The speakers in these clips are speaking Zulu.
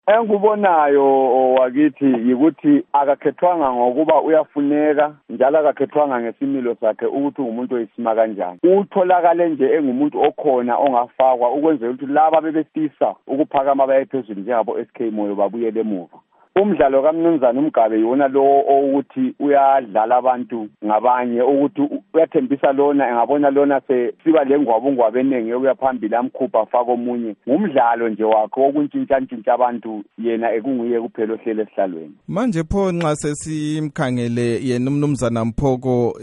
Engikubonayo wakithi yikuthi akakhethwanga ngokuba uyafuneka njalo akakhethwanga ngesimilo sakhe ukuthi umuntu oyisima kanjani. Utholakale nje engumuntu okhona ongafakwa ukwenzela ukuthi laba bebefisa ukuphakama baye phezulu njengabo SK Moyo babuyele emuva. Umdlalo kaMnumzana uMgabe yona lo ukuthi uyadlala abantu ngabanye ukuthi uyathembisa lona engabona lona siba lengwabungwabe eningi yokuyaphambili amkhupha afaka omunye. Ngumdlalo nje wakhe wokuntshintsha abantu yena ekunguye kuphela ohlele esihlalweni. Manje pho nxa sesimkhangele yena uMnumzana Mphoko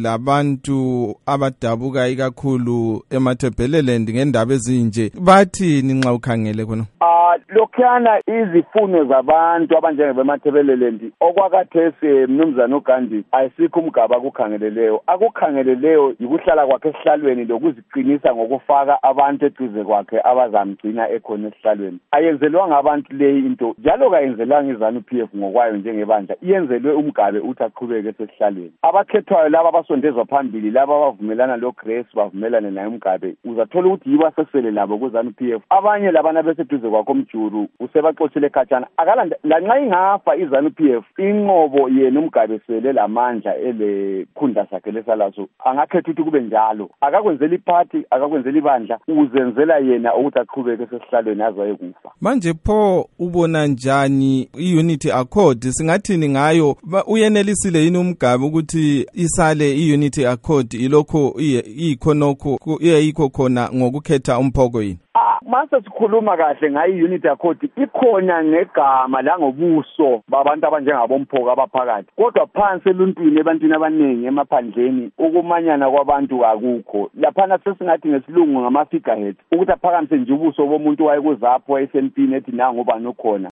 labantu abadabuka ikakhulu eMathebeleland ngendaba ezinje bathini nxa ukhangele khona? Lokhana izifuno zabantu abanjengeBemathebeleland okwakathesi Mnumzana uGandhi ayisikho umgaba akukhangeleleyo. Akukhangeleleyo yikuhlala kwakhe esihlalweni lokuziqinisa ngokufaka abantu eduze kwakhe abazamgcina ekhona esihlalweni. Ayenzelwanga abantu le into njalo kayenzelwanga iZANU-PF ngokwayo njengebandla, iyenzelwe uMgabe uthi aqhubeke esihlalweni. Abakhethwayo laba abasondezwa phambili laba abavumelana loGrace bavumelane naye uMgabe uzathola ukuthi yiba sesele labo kuZANU-PF. Abanye labana beseduze kwakho Mjuru usebaxoxile ekhatshana akalanda lanxa ingafa iZANU-PF inqobo yena uMgabe sele lamandla elekhundla sakhe lesalazo angakhetha ukuthi kube njalo akakwenzela iphathi akakwenzela ibandla uzenzela yena ukuthi aqhubeke esihlalweni azaye kufa. Manje pho ubona njani iUnity Accord singathini ngayo? Uyenelisile yini uMgabe ukuthi isale iUnity Accord ilokho ikhonokho iyikho khona ngokukhetha uMphoko yini? Mase sikhuluma kahle ngayo iUnity Accord ikhona negama la ngobuso babantu abanjengaboMphoko abaphakathi kodwa phansi eluntwini ebantwini abaningi emaphandleni ukumanyana kwabantu akukho. Laphana sesingathi ngesilungu ngama figureheads ukuthi aphakamise nje ubuso bomuntu wayekuzapho eSNP nethi nangu bani ukhona